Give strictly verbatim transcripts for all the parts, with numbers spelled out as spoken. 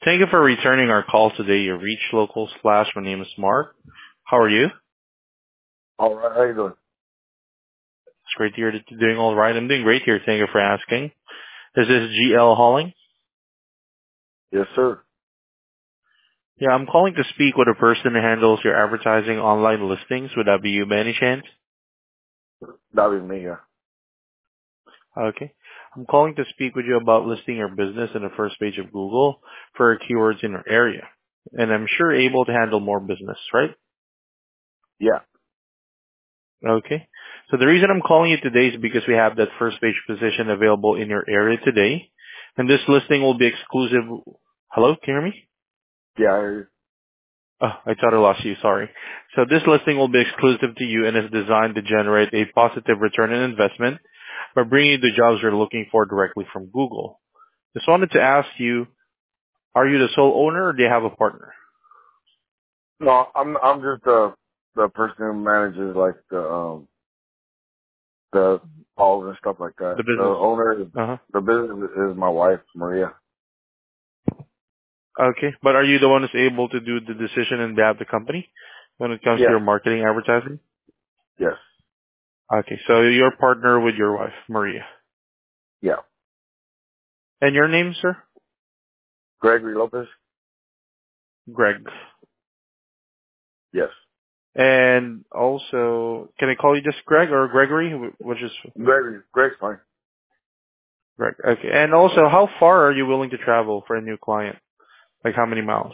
Thank you for returning our call today. You reached Local Splash. My name is Mark. How are you? It's All right, how you doing? great to hear that you're doing all right. I'm doing great here. Thank you for asking. This is G L Hauling. Yes, sir. Yeah, I'm calling to speak with a person who handles your advertising online listings. Would that be you by any chance? That'll be me, yeah. Okay. I'm calling to speak with you about listing your business in the first page of Google for keywords in your area. And I'm sure you're able to handle more business, right? Yeah. Okay. So the reason I'm calling you today is because we have that first page position available in your area today. And this listing will be exclusive. Hello? Can you hear me? Yeah, I hear you. Oh, I thought I lost you. Sorry. So this listing will be exclusive to you and is designed to generate a positive return on investment by bringing you the jobs you're looking for directly from Google. Just wanted to ask you, are you the sole owner or do you have a partner? No, I'm I'm just the the person who manages like the um the calls and stuff like that. The The business? owner, Uh-huh. the business is my wife, Maria. Okay. But are you the one who's able to do the decision in behalf of the company when it comes to Yes. your marketing advertising? Yes. Okay. So you're partner with your wife, Maria. Yeah. And your name, sir? Gregory Lopez. Greg. Yes. And also, can I call you just Greg or Gregory? Wh- Which is Gregory. Greg's fine. Greg. Okay. And also, how far are you willing to travel for a new client? Like how many miles?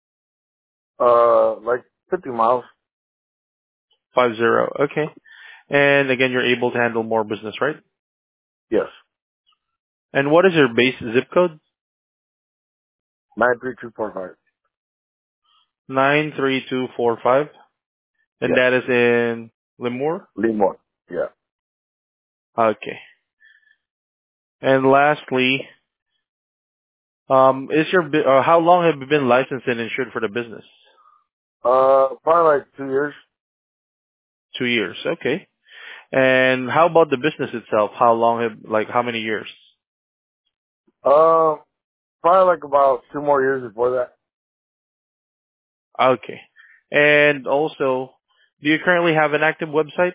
Uh, like fifty miles. Five zero. Okay. And again, you're able to handle more business, right? Yes. And what is your base zip code? Nine three two four five. nine three two four five. And Yes. that is in Lemoore? Lemore. Yeah. Okay. And lastly, um, is your, bu- uh, how long have you been licensed and insured for the business? Uh, probably like two years. Two years. Okay. And how about the business itself? How long have, like, how many years? Uh, probably like about two more years before that. Okay. And also, do you currently have an active website?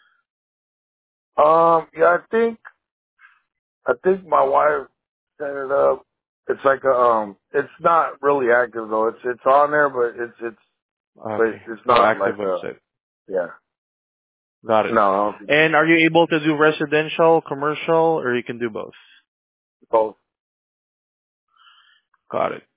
Um, yeah, I think I think my wife set it up. It's like a um, it's not really active though. It's it's on there, but it's it's but Okay. it's No not active like a website. yeah. Got it. No, I don't think And are you able to do residential, commercial, or you can do both? both. Got it.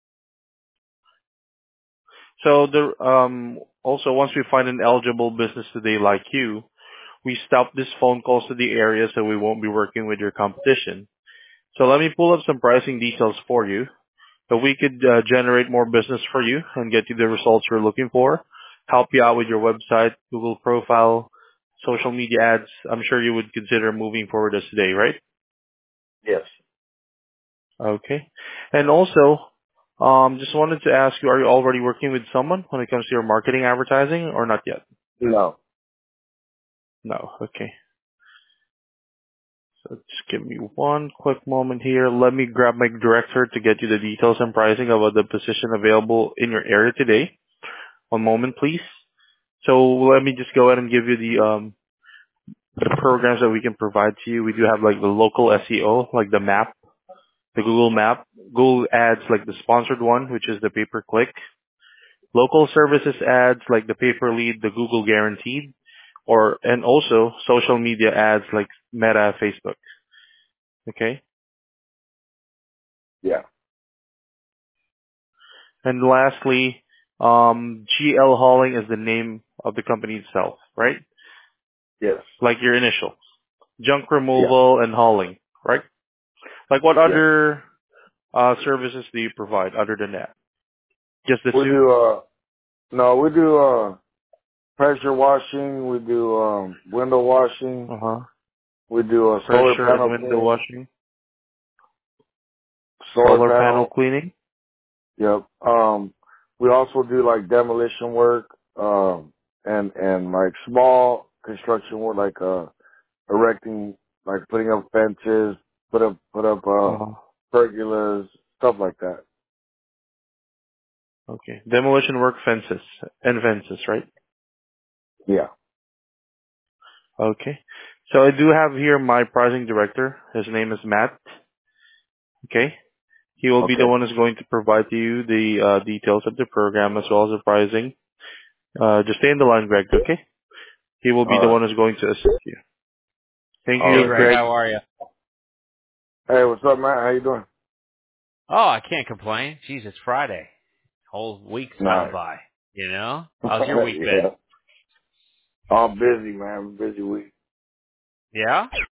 So the um also once we find an eligible business today like you, we stop this phone calls to the area so we won't be working with your competition. So let me pull up some pricing details for you. So we could uh, generate more business for you and get you the results you're looking for, help you out with your website, Google profile, social media ads. I'm sure you would consider moving forward as today, right? Yes. Okay. And also, um, just wanted to ask you, are you already working with someone when it comes to your marketing advertising or not yet? No. No. Okay. So just give me one quick moment here. Let me grab my director to get you the details and pricing about the position available in your area today. One moment, please. So let me just go ahead and give you the um the programs that we can provide to you. We do have like the local S E O, like the map, the Google map, Google ads like the sponsored one, which is the pay per click, local services ads like the pay per lead, the Google guaranteed, or and also social media ads like Meta, Facebook. Okay. Yeah. And lastly, um, G L Hauling is the name of the company itself, right? Yes. Like your initials. Junk Yeah. removal and hauling, right? Like what Yes. other uh, services do you provide other than that? Just the We two? do uh no, we do uh pressure washing. We do um window washing. Uh-huh. We do uh solar Pressure and panel window cleaning. washing. Solar Solar panel panel. cleaning. Yep. Um, we also do like demolition work, um, and and like small construction work, like uh, erecting, like putting up fences, put up put up uh, Uh-huh. pergolas, stuff like that. Okay. Demolition work fences and fences, right? Yeah. Okay. So I do have here my pricing director. His name is Matt. Okay. He will be the Okay. one who's going to provide to you the uh, details of the program as well as the pricing. Uh, just stay in the line, Greg, okay? He will be All the right. one who's going to assist you. Thank All Hey, you, right. Greg, Greg. how are you? Hey, what's up, man? How you doing? Oh, I can't complain. Jeez, it's Friday. Whole week's gone Nice. by. You know? How's your week been? Yeah. All busy, man. Busy week. Yeah?